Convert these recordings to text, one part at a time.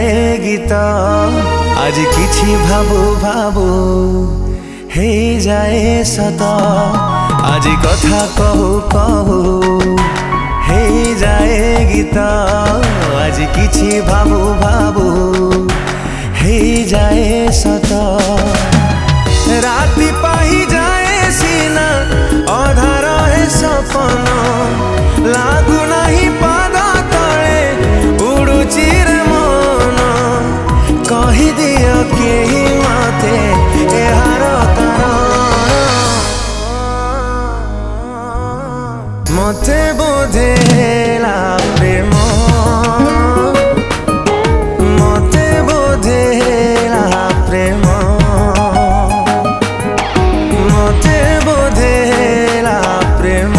जाए गीत आज किछि भाबू भाबू हे जाए सत आज कथा कहू कहू हे जाए गीत आज किछि भाबू भाबू हे जाए सत राति पाही जाए सीना अधा रहे सपन लागू नहीं पाद तले उड़ुची रे मन कही दियो केही मते एहार कारण मते बोधेला प्रेम मते बोधेला प्रेम मते बोधेला प्रेम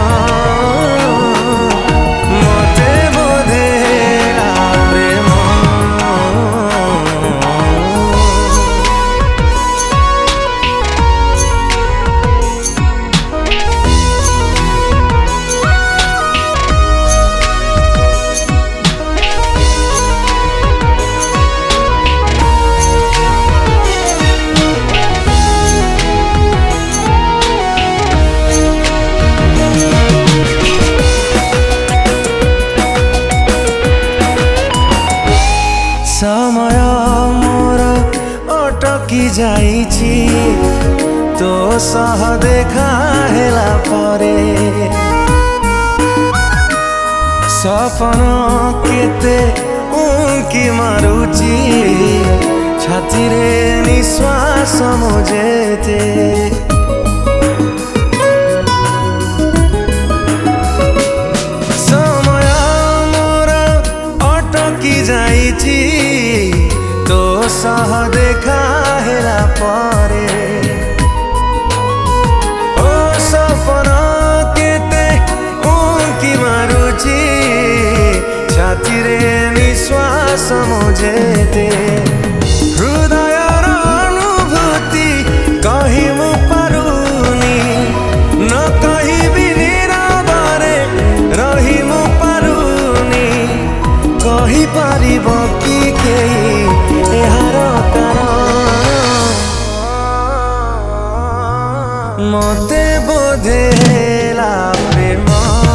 मते बोधेला प्रेम समय मोर अटकी जाइछि तो सह देखा हेला परे सपन केते उंकी मारुची छाती रे निश्वास मुझेते समय मोर अटकी जाइछि तो सह देखा हेला परे ओ सपन केते उंकी मारुची छाती रे निश्वास मुझेते हृदयर अनुभूति कही मु पारुनी न कहिबी नीरवरे रही मु पारुनी कही पारिबो कि केही एहार कारण मते बोधेला प्रेम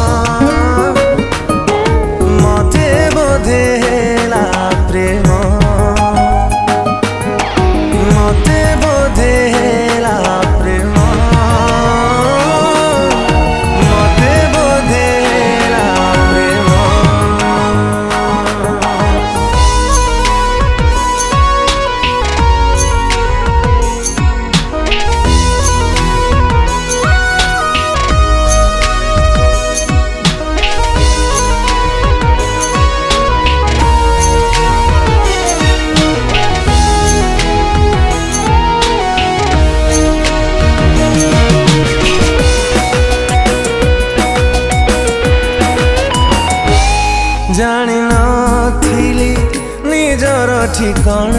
मते बोधेला प्रेम मते बोधेला प्रेम मते बोधेला प्रेम जानी नथिली निजर ठिकाना